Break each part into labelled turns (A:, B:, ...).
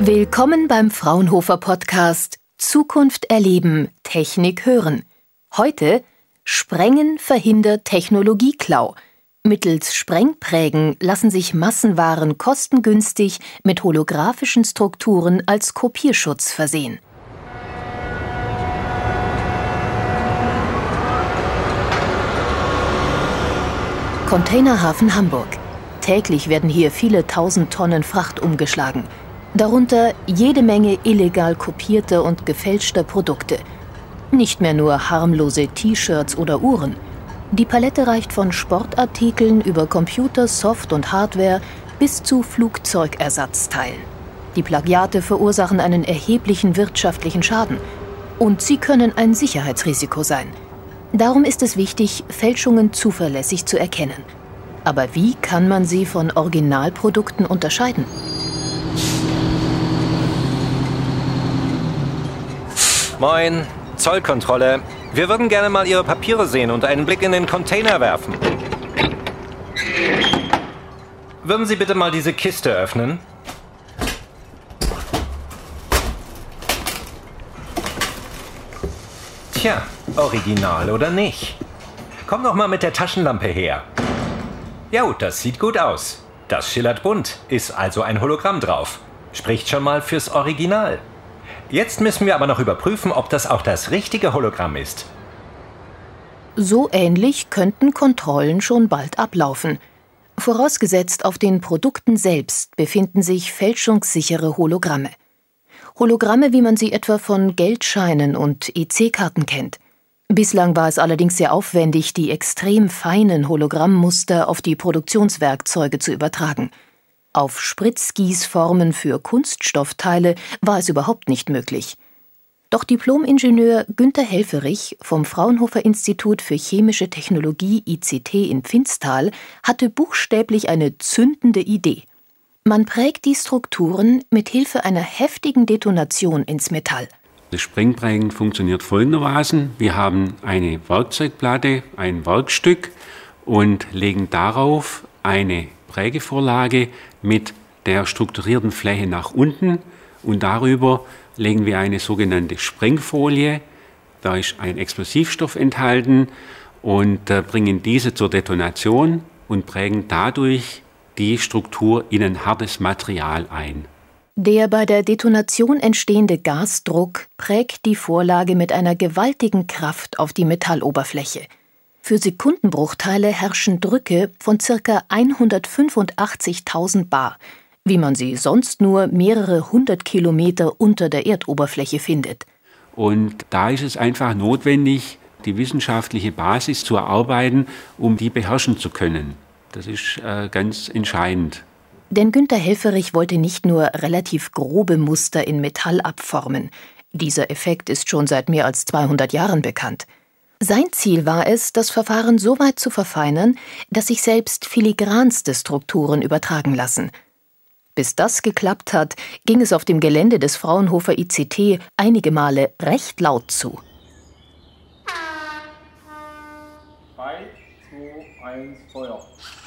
A: Willkommen beim Fraunhofer Podcast Zukunft erleben, Technik hören. Heute Sprengen verhindert Technologieklau. Mittels Sprengprägen lassen sich Massenwaren kostengünstig mit holographischen Strukturen als Kopierschutz versehen. Containerhafen Hamburg. Täglich werden hier viele tausend Tonnen Fracht umgeschlagen. Darunter jede Menge illegal kopierter und gefälschter Produkte. Nicht mehr nur harmlose T-Shirts oder Uhren. Die Palette reicht von Sportartikeln über Computer, Soft- und Hardware bis zu Flugzeugersatzteilen. Die Plagiate verursachen einen erheblichen wirtschaftlichen Schaden. Und sie können ein Sicherheitsrisiko sein. Darum ist es wichtig, Fälschungen zuverlässig zu erkennen. Aber wie kann man sie von Originalprodukten unterscheiden?
B: Moin, Zollkontrolle. Wir würden gerne mal Ihre Papiere sehen und einen Blick in den Container werfen. Würden Sie bitte mal diese Kiste öffnen? Tja, original oder nicht? Komm doch mal mit der Taschenlampe her. Ja, das sieht gut aus. Das schillert bunt, ist also ein Hologramm drauf. Spricht schon mal fürs Original. Jetzt müssen wir aber noch überprüfen, ob das auch das richtige Hologramm ist.
A: So ähnlich könnten Kontrollen schon bald ablaufen. Vorausgesetzt, auf den Produkten selbst befinden sich fälschungssichere Hologramme. Hologramme, wie man sie etwa von Geldscheinen und EC-Karten kennt. Bislang war es allerdings sehr aufwendig, die extrem feinen Hologrammmuster auf die Produktionswerkzeuge zu übertragen. Auf Spritzgießformen für Kunststoffteile war es überhaupt nicht möglich. Doch Diplom-Ingenieur Günter Helfferich vom Fraunhofer Institut für Chemische Technologie ICT in Pfinztal hatte buchstäblich eine zündende Idee. Man prägt die Strukturen mit Hilfe einer heftigen Detonation ins Metall.
C: Das Sprengprägen funktioniert folgendermaßen. Wir haben eine Werkzeugplatte, ein Werkstück und legen darauf eine Prägevorlage mit der strukturierten Fläche nach unten und darüber legen wir eine sogenannte Sprengfolie. Da ist ein Explosivstoff enthalten und bringen diese zur Detonation und prägen dadurch die Struktur in ein hartes Material ein.
A: Der bei der Detonation entstehende Gasdruck prägt die Vorlage mit einer gewaltigen Kraft auf die Metalloberfläche. Für Sekundenbruchteile herrschen Drücke von ca. 185.000 bar, wie man sie sonst nur mehrere hundert Kilometer unter der Erdoberfläche findet.
C: Und da ist es einfach notwendig, die wissenschaftliche Basis zu erarbeiten, um die beherrschen zu können. Das ist ganz entscheidend.
A: Denn Günter Helfferich wollte nicht nur relativ grobe Muster in Metall abformen. Dieser Effekt ist schon seit mehr als 200 Jahren bekannt. Sein Ziel war es, das Verfahren so weit zu verfeinern, dass sich selbst filigranste Strukturen übertragen lassen. Bis das geklappt hat, ging es auf dem Gelände des Fraunhofer ICT einige Male recht laut zu.
D: 3, 2, 1, Feuer.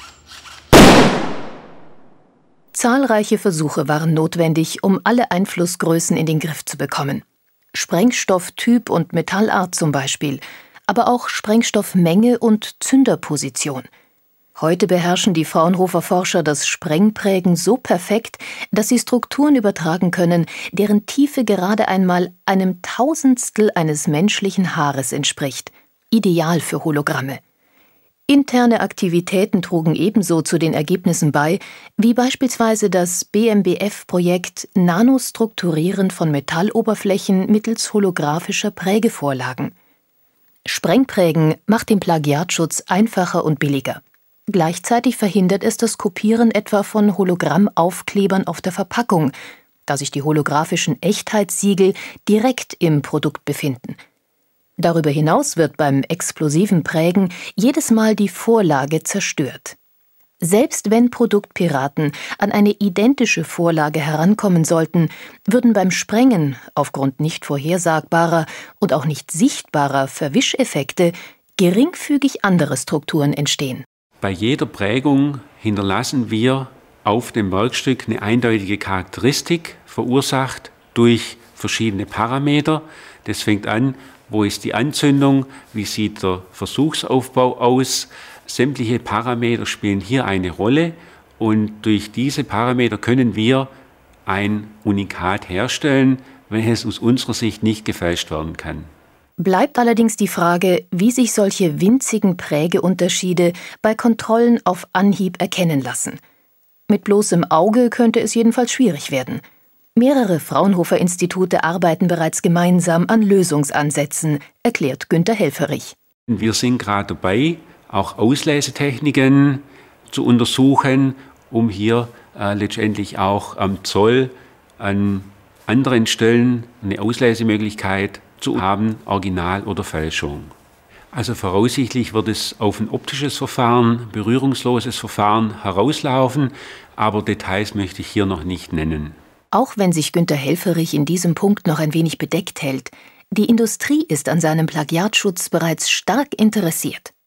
A: Zahlreiche Versuche waren notwendig, um alle Einflussgrößen in den Griff zu bekommen. Sprengstofftyp und Metallart zum Beispiel, aber auch Sprengstoffmenge und Zünderposition. Heute beherrschen die Fraunhofer Forscher das Sprengprägen so perfekt, dass sie Strukturen übertragen können, deren Tiefe gerade einmal einem Tausendstel eines menschlichen Haares entspricht. Ideal für Hologramme. Interne Aktivitäten trugen ebenso zu den Ergebnissen bei, wie beispielsweise das BMBF-Projekt Nanostrukturieren von Metalloberflächen mittels holographischer Prägevorlagen. Sprengprägen macht den Plagiatschutz einfacher und billiger. Gleichzeitig verhindert es das Kopieren etwa von Hologrammaufklebern auf der Verpackung, da sich die holographischen Echtheitssiegel direkt im Produkt befinden. Darüber hinaus wird beim explosiven Prägen jedes Mal die Vorlage zerstört. Selbst wenn Produktpiraten an eine identische Vorlage herankommen sollten, würden beim Sprengen aufgrund nicht vorhersagbarer und auch nicht sichtbarer Verwischeffekte geringfügig andere Strukturen entstehen.
C: Bei jeder Prägung hinterlassen wir auf dem Werkstück eine eindeutige Charakteristik verursacht durch verschiedene Parameter. Das fängt an, wo ist die Anzündung, wie sieht der Versuchsaufbau aus. Sämtliche Parameter spielen hier eine Rolle und durch diese Parameter können wir ein Unikat herstellen, welches aus unserer Sicht nicht gefälscht werden kann.
A: Bleibt allerdings die Frage, wie sich solche winzigen Prägeunterschiede bei Kontrollen auf Anhieb erkennen lassen. Mit bloßem Auge könnte es jedenfalls schwierig werden. Mehrere Fraunhofer-Institute arbeiten bereits gemeinsam an Lösungsansätzen, erklärt Günter Helfferich.
C: Wir sind gerade dabei, auch Auslesetechniken zu untersuchen, um hier letztendlich auch am Zoll an anderen Stellen eine Auslesemöglichkeit zu haben, Original oder Fälschung. Also voraussichtlich wird es auf ein optisches Verfahren, berührungsloses Verfahren herauslaufen, aber Details möchte ich hier noch nicht nennen.
A: Auch wenn sich Günter Helfferich in diesem Punkt noch ein wenig bedeckt hält, die Industrie ist an seinem Plagiatschutz bereits stark interessiert.